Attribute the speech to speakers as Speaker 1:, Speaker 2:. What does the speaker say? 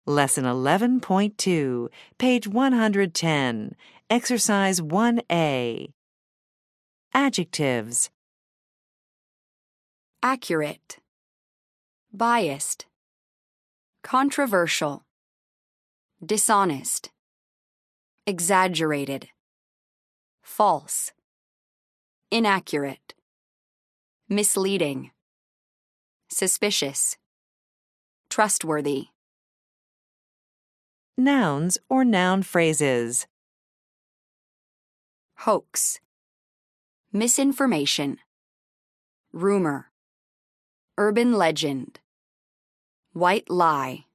Speaker 1: Lesson 11.2, page 110, Exercise 1A. Adjectives.
Speaker 2: Accurate, biased, controversial, dishonest, exaggerated, false, inaccurate, misleading, suspicious, trustworthy.
Speaker 1: Nouns or noun phrases.
Speaker 2: Hoax, misinformation, rumor, urban legend, white lie.